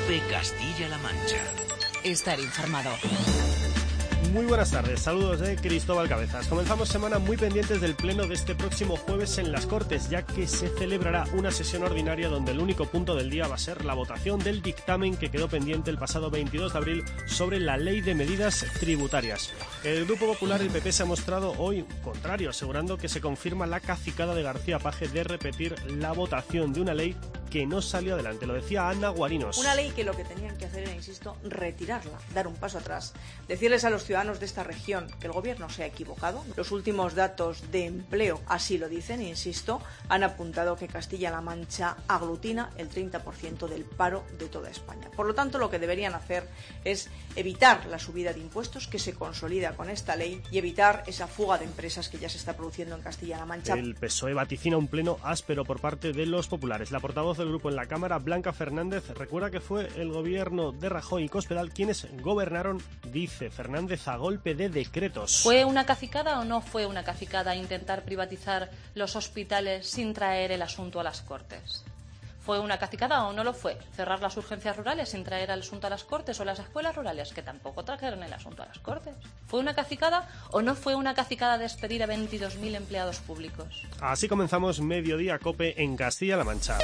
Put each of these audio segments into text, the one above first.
COPE Castilla-La Mancha. Estar informado. Muy buenas tardes, saludos de Cristóbal Cabezas. Comenzamos semana muy pendientes del pleno de este próximo jueves en las Cortes, ya que se celebrará una sesión ordinaria donde el único punto del día va a ser la votación del dictamen que quedó pendiente el pasado 22 de abril sobre la Ley de Medidas Tributarias. El Grupo Popular y el PP se ha mostrado hoy contrario, asegurando que se confirma la cacicada de García Page de repetir la votación de una ley que no salió adelante. Lo decía Ana Guarinos. Una ley que lo que tenían que hacer era, insisto, retirarla, dar un paso atrás, decirles a los ciudadanos de esta región que el gobierno se ha equivocado. Los últimos datos de empleo así lo dicen, insisto, han apuntado que Castilla-La Mancha aglutina el 30% del paro de toda España. Por lo tanto, lo que deberían hacer es evitar la subida de impuestos que se consolida con esta ley y evitar esa fuga de empresas que ya se está produciendo en Castilla-La Mancha. El PSOE vaticina un pleno áspero por parte de los populares. La portavoz del grupo en la Cámara, Blanca Fernández, recuerda que fue el gobierno de Rajoy y Cospedal quienes gobernaron, dice Fernández, a golpe de decretos. ¿Fue una cacicada o no fue una cacicada intentar privatizar los hospitales sin traer el asunto a las Cortes? ¿Fue una cacicada o no lo fue? ¿Cerrar las urgencias rurales sin traer el asunto a las Cortes o las escuelas rurales que tampoco trajeron el asunto a las Cortes? ¿Fue una cacicada o no fue una cacicada despedir a 22.000 empleados públicos? Así comenzamos Mediodía COPE en Castilla-La Mancha.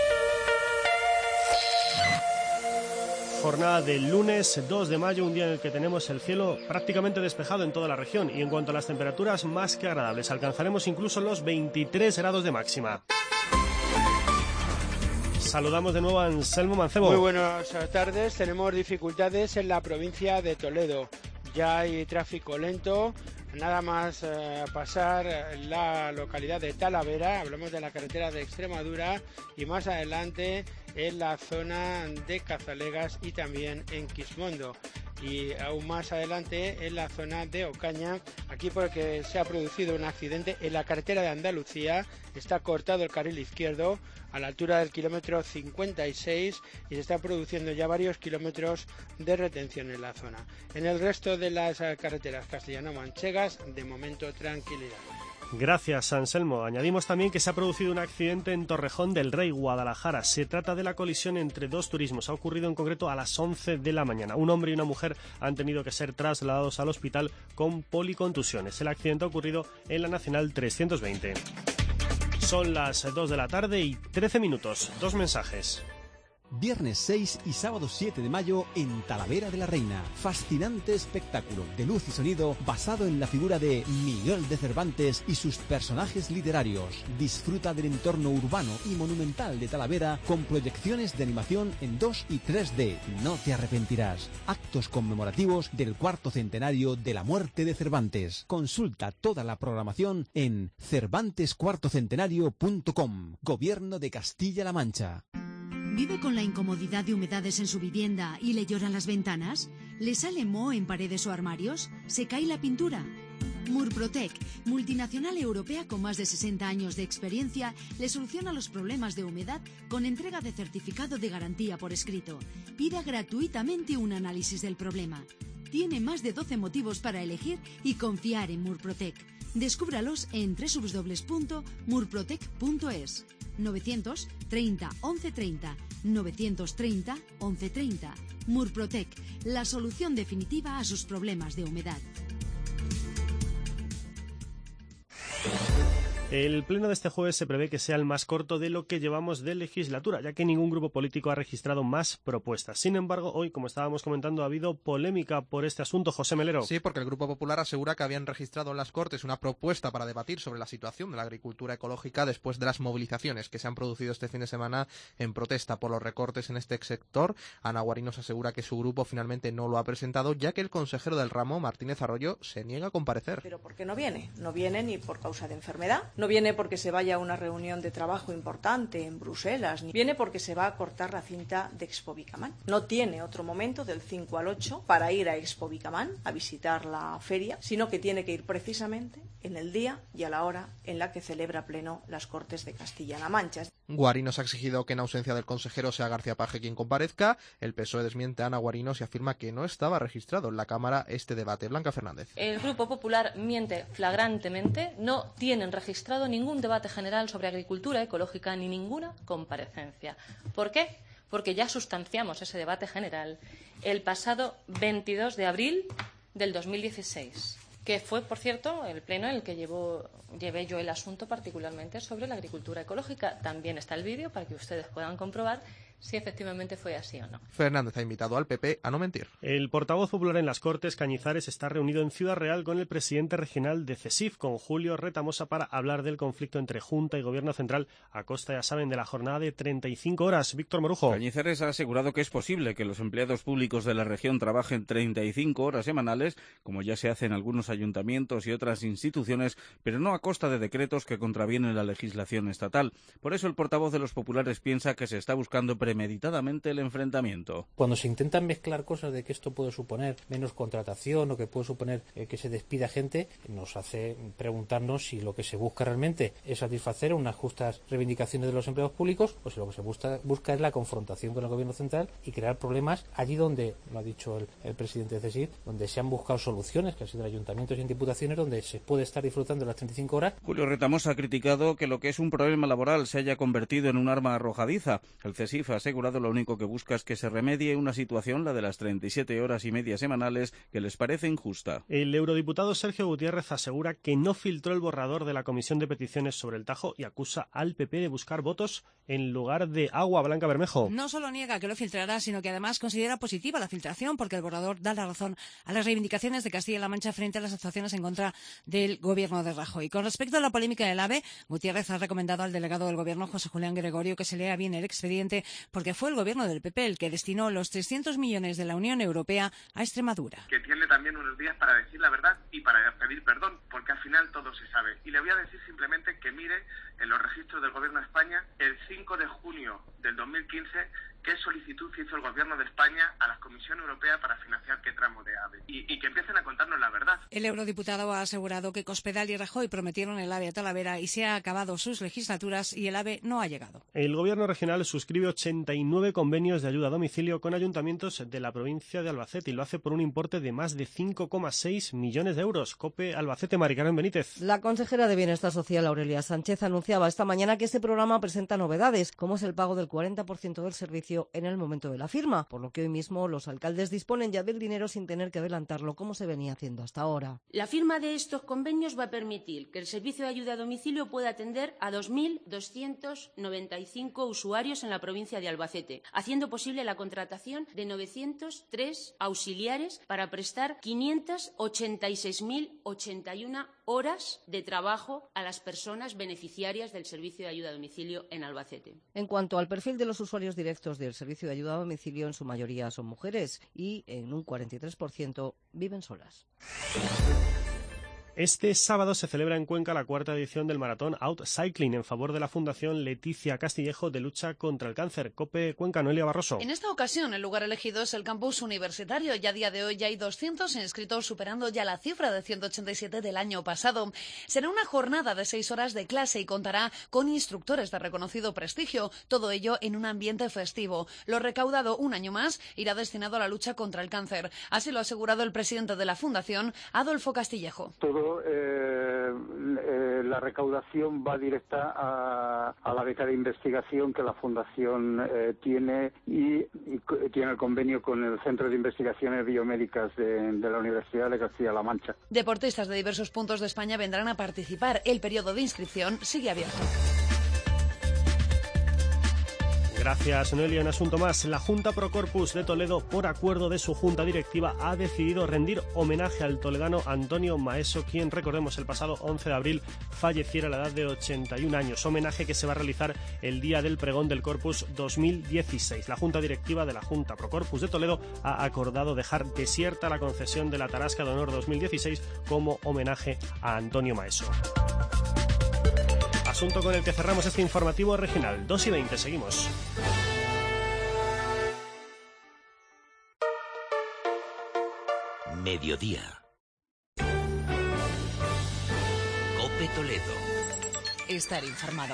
Jornada del lunes 2 de mayo, un día en el que tenemos el cielo prácticamente despejado en toda la región y en cuanto a las temperaturas más que agradables, alcanzaremos incluso los 23 grados de máxima. Saludamos de nuevo a Anselmo Mancebo. Muy buenas tardes. Tenemos dificultades en la provincia de Toledo. Ya hay tráfico lento. Nada más pasar la localidad de Talavera, hablamos de la carretera de Extremadura, y más adelante en la zona de Cazalegas y también en Quismondo. Y aún más adelante en la zona de Ocaña, aquí porque se ha producido un accidente en la carretera de Andalucía, está cortado el carril izquierdo a la altura del kilómetro 56 y se están produciendo ya varios kilómetros de retención en la zona. En el resto de las carreteras castellano-manchegas, de momento tranquilidad. Gracias, Anselmo. Añadimos también que se ha producido un accidente en Torrejón del Rey, Guadalajara. Se trata de la colisión entre dos turismos. Ha ocurrido en concreto a las 11 de la mañana. Un hombre y una mujer han tenido que ser trasladados al hospital con policontusiones. El accidente ha ocurrido en la Nacional 320. Son las 2 de la tarde y 13 minutos. Dos mensajes. Viernes 6 y sábado 7 de mayo en Talavera de la Reina. Fascinante espectáculo de luz y sonido basado en la figura de Miguel de Cervantes y sus personajes literarios. Disfruta del entorno urbano y monumental de Talavera con proyecciones de animación en 2 y 3D. No te arrepentirás. Actos conmemorativos del 4º centenario de la muerte de Cervantes. Consulta toda la programación en cervantescuartocentenario.com. Gobierno de Castilla-La Mancha. ¿Vive con la incomodidad de humedades en su vivienda y le lloran las ventanas? ¿Le sale moho en paredes o armarios? ¿Se cae la pintura? Murprotec, multinacional europea con más de 60 años de experiencia, le soluciona los problemas de humedad con entrega de certificado de garantía por escrito. Pida gratuitamente un análisis del problema. Tiene más de 12 motivos para elegir y confiar en Murprotec. Descúbralos en www.murprotec.es. 930 1130 930 1130. Murprotec, la solución definitiva a sus problemas de humedad. El pleno de este jueves se prevé que sea el más corto de lo que llevamos de legislatura, ya que ningún grupo político ha registrado más propuestas. Sin embargo, hoy, como estábamos comentando, ha habido polémica por este asunto. José Melero. Sí, porque el Grupo Popular asegura que habían registrado en las Cortes una propuesta para debatir sobre la situación de la agricultura ecológica después de las movilizaciones que se han producido este fin de semana en protesta por los recortes en este sector. Ana Guarinos asegura que su grupo finalmente no lo ha presentado, ya que el consejero del ramo, Martínez Arroyo, se niega a comparecer. ¿Pero por qué no viene? No viene ni por causa de enfermedad. No viene porque se vaya a una reunión de trabajo importante en Bruselas, ni viene porque se va a cortar la cinta de Expo Bicamán. No tiene otro momento del 5 al 8 para ir a Expo Bicamán, a visitar la feria, sino que tiene que ir precisamente en el día y a la hora en la que celebra pleno las Cortes de Castilla-La Mancha. Guarinos ha exigido que en ausencia del consejero sea García Page quien comparezca. El PSOE desmiente a Ana Guarinos y afirma que no estaba registrado en la Cámara este debate. Blanca Fernández. El Grupo Popular miente flagrantemente. No tienen registrado ningún debate general sobre agricultura ecológica ni ninguna comparecencia. ¿Por qué? porque ya sustanciamos ese debate general el pasado 22 de abril del 2016, que fue, por cierto, el pleno en el que llevé yo el asunto particularmente sobre la agricultura ecológica. También está el vídeo para que ustedes puedan comprobar si efectivamente fue así o no. Fernández ha invitado al PP a no mentir. El portavoz popular en las Cortes, Cañizares, está reunido en Ciudad Real con el presidente regional de CESIF, con Julio Retamosa, para hablar del conflicto entre Junta y Gobierno Central a costa, ya saben, de la jornada de 35 horas. Víctor Morujo. Cañizares ha asegurado que es posible que los empleados públicos de la región trabajen 35 horas semanales, como ya se hace en algunos ayuntamientos y otras instituciones, pero no a costa de decretos que contravienen la legislación estatal. Por eso el portavoz de los populares piensa que se está buscando premeditadamente el enfrentamiento. Cuando se intentan mezclar cosas de que esto puede suponer menos contratación o que puede suponer que se despida gente, nos hace preguntarnos si lo que se busca realmente es satisfacer unas justas reivindicaciones de los empleados públicos o si lo que se busca es la confrontación con el gobierno central y crear problemas allí donde, lo ha dicho el presidente de CESIF, donde se han buscado soluciones, que han sido en ayuntamientos y en diputaciones, donde se puede estar disfrutando de las 35 horas. Julio Retamosa ha criticado que lo que es un problema laboral se haya convertido en un arma arrojadiza. El CESIF ha asegurado lo único que busca es que se remedie una situación, la de las 37 horas y media semanales, que les parece injusta. El eurodiputado Sergio Gutiérrez asegura que no filtró el borrador de la Comisión de Peticiones sobre el Tajo y acusa al PP de buscar votos en lugar de agua. Blanca Bermejo. No solo niega que lo filtrará, sino que además considera positiva la filtración porque el borrador da la razón a las reivindicaciones de Castilla-La Mancha frente a las actuaciones en contra del gobierno de Rajoy. Con respecto a la polémica del AVE, Gutiérrez ha recomendado al delegado del gobierno, José Julián Gregorio, que se lea bien el expediente porque fue el gobierno del PP el que destinó los 300 millones de la Unión Europea a Extremadura. Que tiene también unos días para decir la verdad y para pedir perdón, porque al final todo se sabe. Y le voy a decir simplemente que mire en los registros del Gobierno de España el 5 de junio del 2015 qué solicitud hizo el Gobierno de España a la Comisión Europea para financiar qué tramo de AVE y que empiecen a contarnos la verdad. El eurodiputado ha asegurado que Cospedal y Rajoy prometieron el AVE a Talavera y se han acabado sus legislaturas y el AVE no ha llegado. El Gobierno regional suscribe 89 convenios de ayuda a domicilio con ayuntamientos de la provincia de Albacete y lo hace por un importe de más de 5,6 millones de euros. COPE Albacete, Mari Carmen Benítez. La consejera de Bienestar Social, Aurelia Sánchez, anunciaba esta mañana que este programa presenta novedades, como es el pago del 40% del servicio en el momento de la firma, por lo que hoy mismo los alcaldes disponen ya del dinero sin tener que adelantarlo como se venía haciendo hasta ahora. La firma de estos convenios va a permitir que el servicio de ayuda a domicilio pueda atender a 2.295 usuarios en la provincia de Albacete, haciendo posible la contratación de 903 auxiliares para prestar 586.081 horas de trabajo a las personas beneficiarias del servicio de ayuda a domicilio en Albacete. En cuanto al perfil de los usuarios directos del servicio de ayuda a domicilio, en su mayoría son mujeres y en un 43% viven solas. Este sábado se celebra en Cuenca la cuarta edición del maratón Out Cycling en favor de la Fundación Leticia Castillejo de lucha contra el cáncer. COPE Cuenca, Noelia Barroso. En esta ocasión el lugar elegido es el campus universitario y a día de hoy ya hay 200 inscritos, superando ya la cifra de 187 del año pasado. Será una jornada de 6 horas de clase y contará con instructores de reconocido prestigio, todo ello en un ambiente festivo. Lo recaudado un año más irá destinado a la lucha contra el cáncer. Así lo ha asegurado el presidente de la Fundación, Adolfo Castillejo. La recaudación va directa a la beca de investigación que la Fundación tiene y tiene el convenio con el Centro de Investigaciones Biomédicas de la Universidad de Castilla-La Mancha. Deportistas de diversos puntos de España vendrán a participar. El periodo de inscripción sigue abierto. Gracias, Noelia. Un asunto más. La Junta Pro Corpus de Toledo, por acuerdo de su junta directiva, ha decidido rendir homenaje al toledano Antonio Maeso, quien, recordemos, el pasado 11 de abril falleciera a la edad de 81 años. Homenaje que se va a realizar el día del pregón del Corpus 2016. La junta directiva de la Junta Pro Corpus de Toledo ha acordado dejar desierta la concesión de la Tarasca de Honor 2016 como homenaje a Antonio Maeso. Asunto con el que cerramos este informativo regional. 2:20, seguimos. Mediodía. COPE Toledo. Estar informado.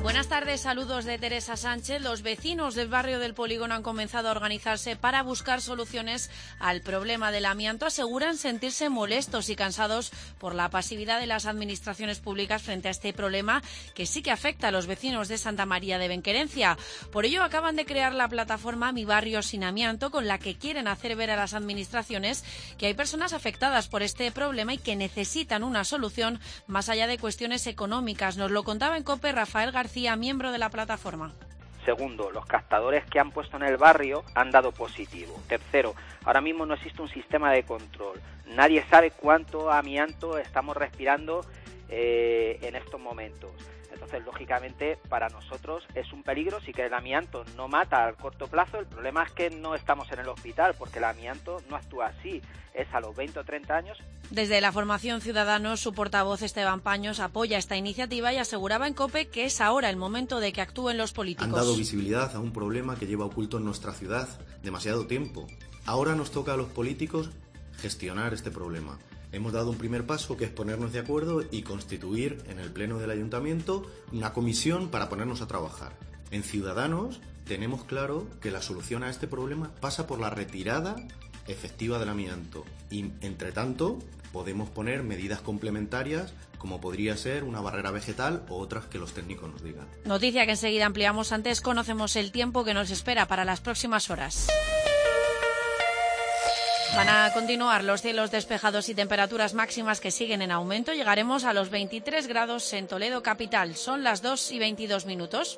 Buenas tardes, saludos de Teresa Sánchez. Los vecinos del barrio del Polígono han comenzado a organizarse para buscar soluciones al problema del amianto. Aseguran sentirse molestos y cansados por la pasividad de las administraciones públicas frente a este problema que sí que afecta a los vecinos de Santa María de Benquerencia. Por ello acaban de crear la plataforma Mi Barrio Sin Amianto, con la que quieren hacer ver a las administraciones que hay personas afectadas por este problema y que necesitan una solución más allá de cuestiones económicas. Nos lo contaba en COPE Rafael García, miembro de la plataforma. Segundo, los captadores que han puesto en el barrio han dado positivo. Tercero, ahora mismo no existe un sistema de control. Nadie sabe cuánto amianto estamos respirando en estos momentos. Entonces, lógicamente, para nosotros es un peligro. Sí que el amianto no mata al corto plazo. El problema es que no estamos en el hospital, porque el amianto no actúa así. Es a los 20 o 30 años. Desde la formación Ciudadanos, su portavoz Esteban Paños apoya esta iniciativa y aseguraba en COPE que es ahora el momento de que actúen los políticos. Han dado visibilidad a un problema que lleva oculto en nuestra ciudad demasiado tiempo. Ahora nos toca a los políticos gestionar este problema. Hemos dado un primer paso, que es ponernos de acuerdo y constituir en el Pleno del Ayuntamiento una comisión para ponernos a trabajar. En Ciudadanos tenemos claro que la solución a este problema pasa por la retirada efectiva del amianto y, entre tanto, podemos poner medidas complementarias como podría ser una barrera vegetal o otras que los técnicos nos digan. Noticia que enseguida ampliamos. Antes conocemos el tiempo que nos espera para las próximas horas. Van a continuar los cielos despejados y temperaturas máximas que siguen en aumento. Llegaremos a los 23 grados en Toledo capital. Son las 2:22.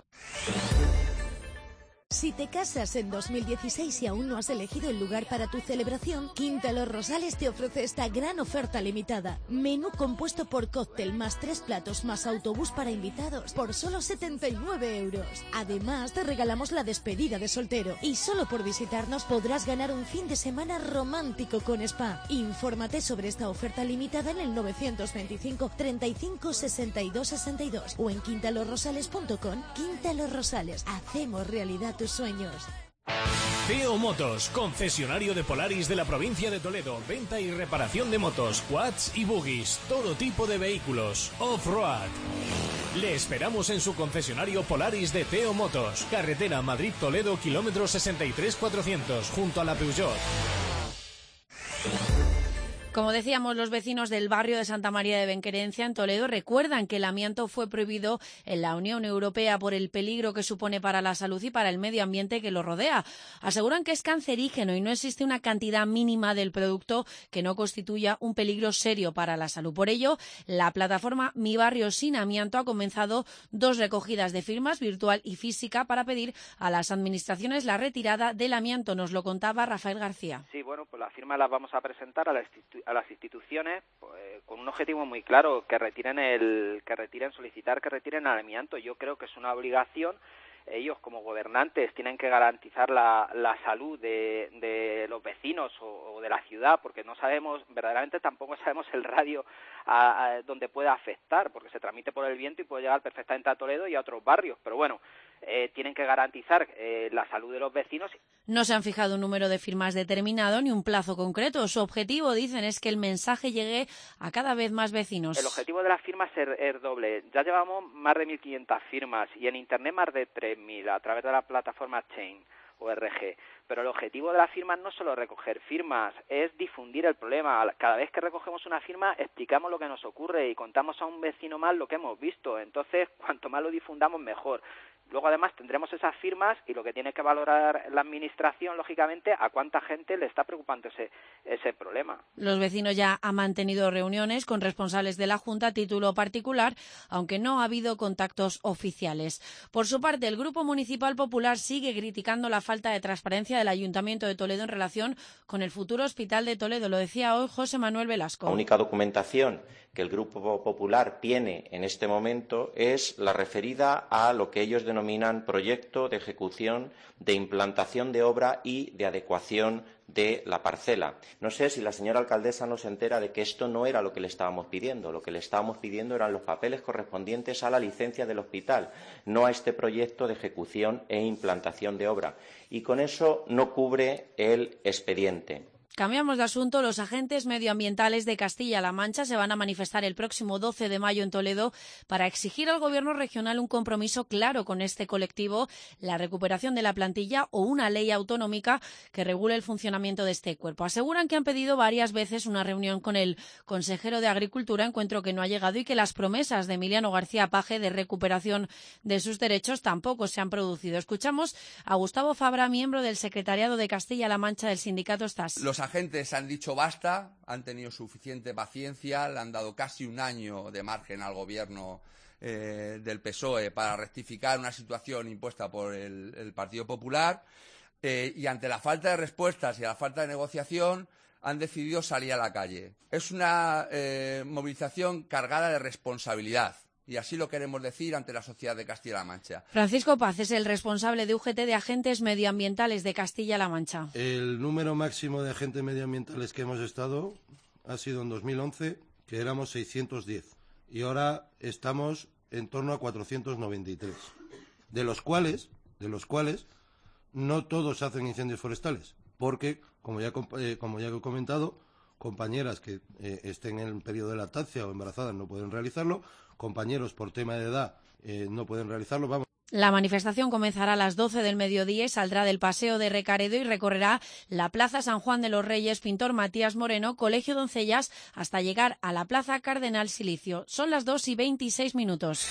Si te casas en 2016 y aún no has elegido el lugar para tu celebración, Quinta Los Rosales te ofrece esta gran oferta limitada. Menú compuesto por cóctel más 3 platos más autobús para invitados por solo 79 euros. Además, te regalamos la despedida de soltero y solo por visitarnos podrás ganar un fin de semana romántico con spa. Infórmate sobre esta oferta limitada en el 925 35 62 62 o en quintalosrosales.com. Quinta Los Rosales, hacemos realidad tus sueños. Teo Motos, concesionario de Polaris de la provincia de Toledo. Venta y reparación de motos, quads y buggies, todo tipo de vehículos. Off-road. Le esperamos en su concesionario Polaris de Teo Motos. Carretera Madrid-Toledo, kilómetro 63400, junto a la Peugeot. Como decíamos, los vecinos del barrio de Santa María de Benquerencia, en Toledo, recuerdan que el amianto fue prohibido en la Unión Europea por el peligro que supone para la salud y para el medio ambiente que lo rodea. Aseguran que es cancerígeno y no existe una cantidad mínima del producto que no constituya un peligro serio para la salud. Por ello, la plataforma Mi Barrio Sin Amianto ha comenzado 2 recogidas de firmas, virtual y física, para pedir a las administraciones la retirada del amianto. Nos lo contaba Rafael García. Sí, bueno, pues las firmas las vamos a presentar a las instituciones con un objetivo muy claro, solicitar que retiren el amianto. Yo creo que es una obligación. Ellos, como gobernantes, tienen que garantizar la salud de los vecinos o de la ciudad, porque no sabemos, verdaderamente tampoco sabemos el radio donde puede afectar, porque se transmite por el viento y puede llegar perfectamente a Toledo y a otros barrios. Pero bueno, tienen que garantizar la salud de los vecinos. No se han fijado un número de firmas determinado ni un plazo concreto. Su objetivo, dicen, es que el mensaje llegue a cada vez más vecinos. El objetivo de las firmas es doble. Ya llevamos más de 1.500 firmas y en Internet más de 3.000 a través de la plataforma Change.org. Pero el objetivo de las firmas no es solo recoger firmas, es difundir el problema. Cada vez que recogemos una firma explicamos lo que nos ocurre y contamos a un vecino más lo que hemos visto. Entonces, cuanto más lo difundamos, mejor. Luego, además, tendremos esas firmas y lo que tiene que valorar la administración, lógicamente, a cuánta gente le está preocupando ese problema. Los vecinos ya han mantenido reuniones con responsables de la Junta a título particular, aunque no ha habido contactos oficiales. Por su parte, el Grupo Municipal Popular sigue criticando la falta de transparencia del Ayuntamiento de Toledo en relación con el futuro Hospital de Toledo. Lo decía hoy José Manuel Velasco. La única documentación que el Grupo Popular tiene en este momento es la referida a lo que ellos denominan proyecto de ejecución de implantación de obra y de adecuación de la parcela. No sé si la señora alcaldesa no se entera de que esto no era lo que le estábamos pidiendo. Lo que le estábamos pidiendo eran los papeles correspondientes a la licencia del hospital, no a este proyecto de ejecución e implantación de obra. Y con eso no cubre el expediente. Cambiamos de asunto. Los agentes medioambientales de Castilla-La Mancha se van a manifestar el próximo 12 de mayo en Toledo para exigir al Gobierno regional un compromiso claro con este colectivo, la recuperación de la plantilla o una ley autonómica que regule el funcionamiento de este cuerpo. Aseguran que han pedido varias veces una reunión con el consejero de Agricultura, encuentro que no ha llegado, y que las promesas de Emiliano García Paje de recuperación de sus derechos tampoco se han producido. Escuchamos a Gustavo Fabra, miembro del secretariado de Castilla-La Mancha del sindicato STAS. Los agentes han dicho basta, han tenido suficiente paciencia, le han dado casi un año de margen al gobierno del PSOE para rectificar una situación impuesta por el Partido Popular, y ante la falta de respuestas y la falta de negociación han decidido salir a la calle. Es una movilización cargada de responsabilidad. Y así lo queremos decir ante la sociedad de Castilla-La Mancha. Francisco Paz es el responsable de UGT de agentes medioambientales de Castilla-La Mancha. El número máximo de agentes medioambientales que hemos estado ha sido en 2011, que éramos 610. Y ahora estamos en torno a 493. De los cuales no todos hacen incendios forestales. Porque, como ya he comentado, compañeras que estén en el periodo de lactancia o embarazadas no pueden realizarlo. Compañeros por tema de edad no pueden realizarlo. Vamos. La manifestación comenzará a las 12 del mediodía y saldrá del Paseo de Recaredo y recorrerá la Plaza San Juan de los Reyes, Pintor Matías Moreno, Colegio Doncellas, hasta llegar a la Plaza Cardenal Silicio. Son las 2:26.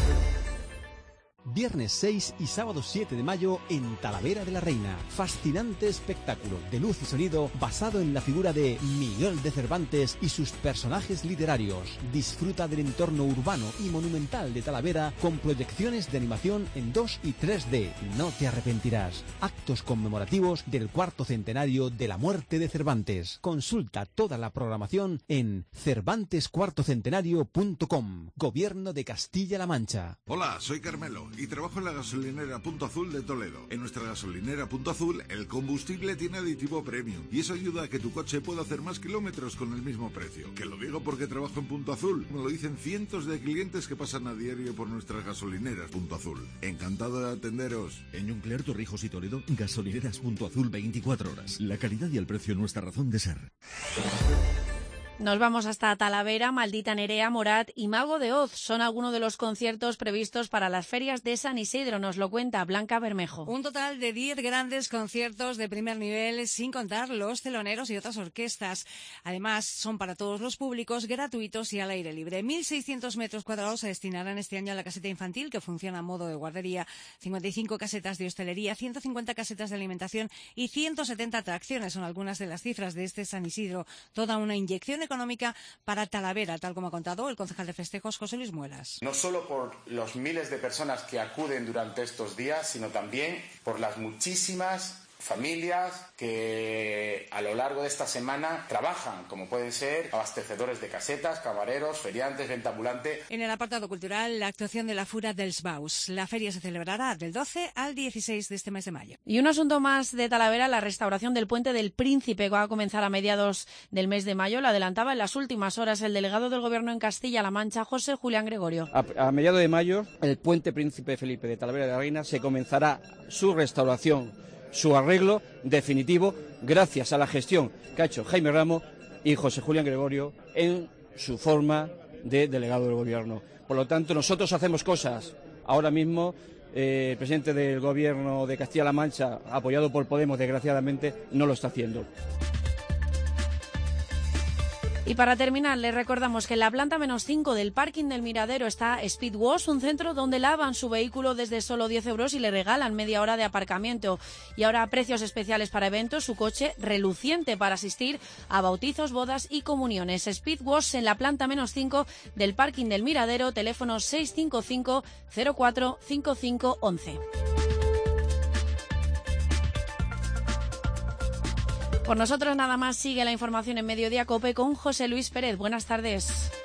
Viernes 6 y sábado 7 de mayo en Talavera de la Reina. Fascinante espectáculo de luz y sonido basado en la figura de Miguel de Cervantes y sus personajes literarios. Disfruta del entorno urbano y monumental de Talavera con proyecciones de animación en 2 y 3D. No te arrepentirás. Actos conmemorativos del 4º centenario de la muerte de Cervantes. Consulta toda la programación en cervantescuartocentenario.com. Gobierno de Castilla-La Mancha. Hola, soy Carmelo y trabajo en la gasolinera Punto Azul de Toledo. En nuestra gasolinera Punto Azul, el combustible tiene aditivo premium y eso ayuda a que tu coche pueda hacer más kilómetros con el mismo precio. Que lo digo porque trabajo en Punto Azul. Me lo dicen cientos de clientes que pasan a diario por nuestras gasolineras Punto Azul. Encantado de atenderos. En Yunclear, Torrijos y Toledo, gasolineras Punto Azul 24 horas. La calidad y el precio, nuestra razón de ser. Nos vamos hasta Talavera. Maldita Nerea, Morat y Mago de Oz son algunos de los conciertos previstos para las ferias de San Isidro. Nos lo cuenta Blanca Bermejo. Un total de 10 grandes conciertos de primer nivel, sin contar los teloneros y otras orquestas. Además, son para todos los públicos, gratuitos y al aire libre. 1.600 metros cuadrados se destinarán este año a la caseta infantil, que funciona a modo de guardería, 55 casetas de hostelería, 150 casetas de alimentación y 170 atracciones. Son algunas de las cifras de este San Isidro. Toda una inyección económica para Talavera, tal como ha contado el concejal de festejos, José Luis Muelas. No solo por los miles de personas que acuden durante estos días, sino también por las muchísimas familias que a lo largo de esta semana trabajan, como pueden ser abastecedores de casetas, camareros, feriantes, venta ambulante. En el apartado cultural, la actuación de la Fura dels Baus. La feria se celebrará del 12 al 16 de este mes de mayo. Y un asunto más de Talavera, la restauración del Puente del Príncipe, que va a comenzar a mediados del mes de mayo. Lo adelantaba en las últimas horas el delegado del Gobierno en Castilla-La Mancha, José Julián Gregorio. A mediados de mayo, el Puente Príncipe Felipe de Talavera de la Reina se comenzará su restauración, su arreglo definitivo, gracias a la gestión que ha hecho Jaime Ramos y José Julián Gregorio en su forma de delegado del Gobierno. Por lo tanto, nosotros hacemos cosas. Ahora mismo, el presidente del Gobierno de Castilla-La Mancha, apoyado por Podemos, desgraciadamente, no lo está haciendo. Y para terminar, les recordamos que en la planta -5 del parking del Miradero está Speedwash, un centro donde lavan su vehículo desde solo 10 euros y le regalan media hora de aparcamiento. Y ahora precios especiales para eventos, su coche reluciente para asistir a bautizos, bodas y comuniones. Speedwash en la planta -5 del parking del Miradero, teléfono 655 04 55 11. Por nosotros nada más, sigue la información en Mediodía COPE con José Luis Pérez. Buenas tardes.